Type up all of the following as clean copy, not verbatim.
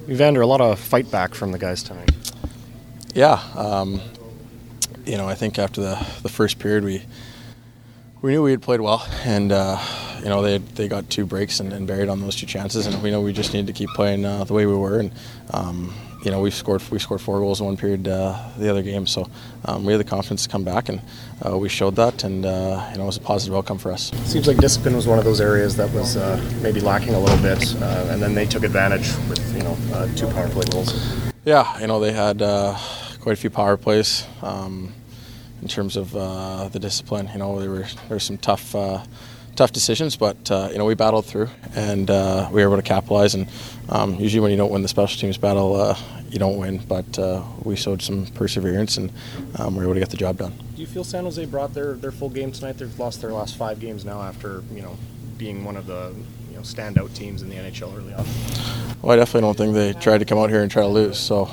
Evander, a lot of fight back from the guys tonight. Yeah, I think after the first period, we knew we had played well, and they got two breaks and buried on those two chances, and we know we just needed to keep playing the way we were, and we scored 4 goals in one period the other game, so we had the confidence to come back, and we showed that, and it was a positive outcome for us. Seems like discipline was one of those areas that was maybe lacking a little bit, and then they took advantage with 2 power play goals. Yeah, they had quite a few power plays. In terms of the discipline, there were some tough decisions, but we battled through, and we were able to capitalize. And usually, when you don't win the special teams battle, you don't win. But we showed some perseverance, and we were able to get the job done. Do you feel San Jose brought their full game tonight? They've lost their last 5 games now after being one of the standout teams in the NHL early on. Well, I definitely don't think they tried to come out here and try to lose. So.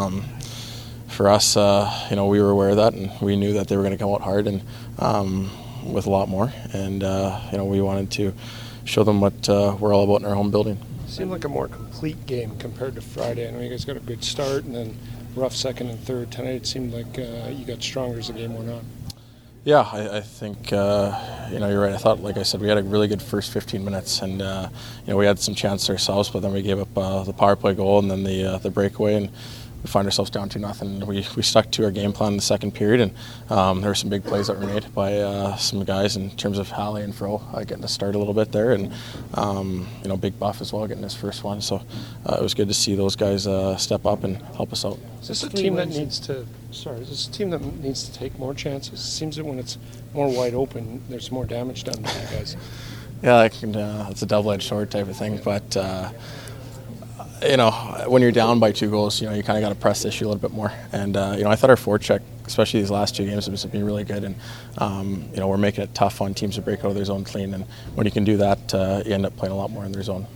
For us, we were aware of that, and we knew that they were going to come out hard and with a lot more. And we wanted to show them what we're all about in our home building. Seemed like a more complete game compared to Friday. I know you guys got a good start, and then rough second and third. Tonight it seemed like you got stronger as the game went on. Yeah, I think you're right. I thought, like I said, we had a really good first 15 minutes, and we had some chances ourselves, but then we gave up the power play goal and then the breakaway, and we find ourselves down 2-0. We stuck to our game plan in the second period, and there were some big plays that were made by some guys in terms of Halle and Fro getting to start a little bit there, and Big Buff as well getting his first one. So it was good to see those guys step up and help us out. Is this a team that needs to? Is this a team that needs to take more chances? It seems that when it's more wide open, there's more damage done to you guys. Yeah, it's a double-edged sword type of thing, but. When you're down by 2 goals, you kind of got to press the issue a little bit more. And, I thought our forecheck, especially these last 2 games, has been really good. And, we're making it tough on teams to break out of their zone clean. And when you can do that, you end up playing a lot more in their zone.